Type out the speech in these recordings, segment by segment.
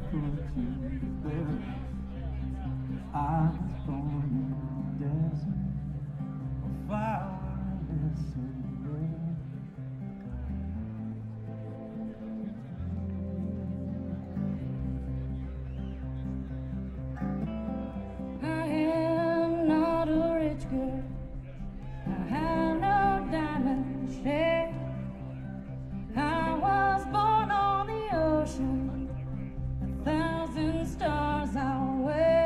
put you to bed. I was born in the desert, a fireless and red. I am not a rich girl. I have no diamond share. I was born on the ocean, 1,000 stars I'll wear.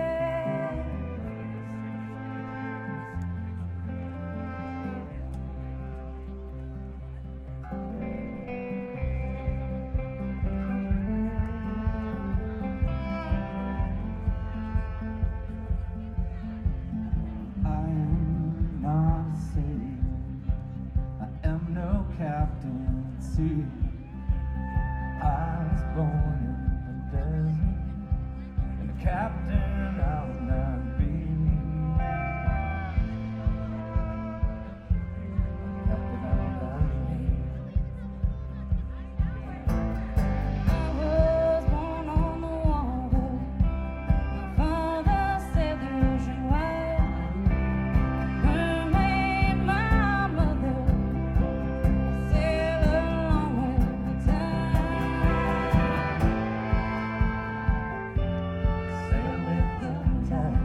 I am not a sailor, I am no captain at sea. I was born in the desert, and a captain I'll not be. Captain I'll not be. I was born on the water. My father said the ocean wide. Mermaid, my mother, sail along with the tide. Sail with the tide.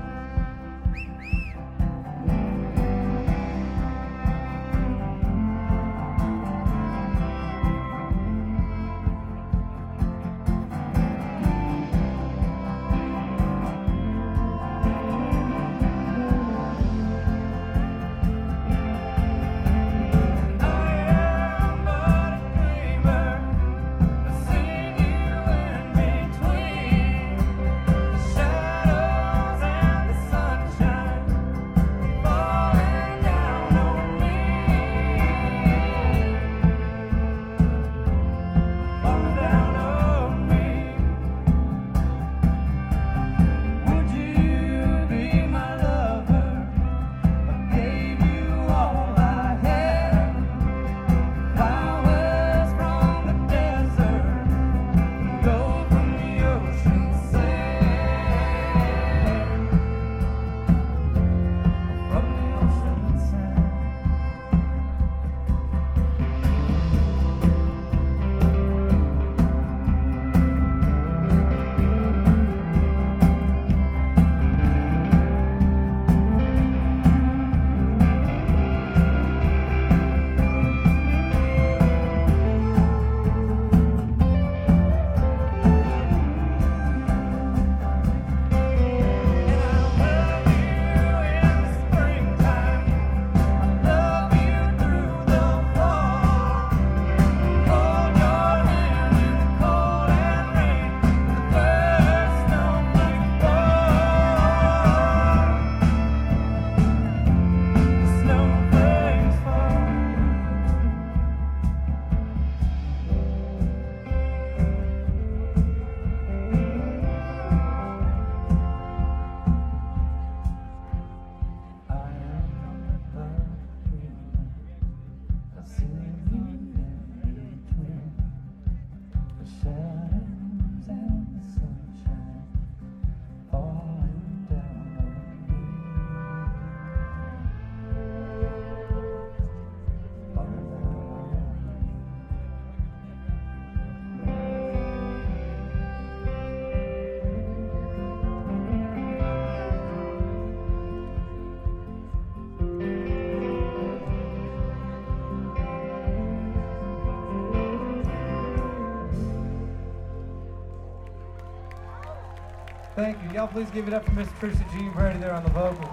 Thank you. Y'all please give it up for Miss Trisha Jean Brady there on the vocals.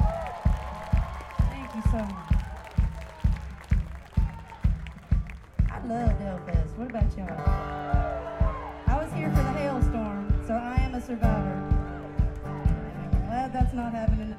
Thank you so much. I love Hellfest. What about y'all? I was here for the hailstorm, so I am a survivor. I'm glad that's not happening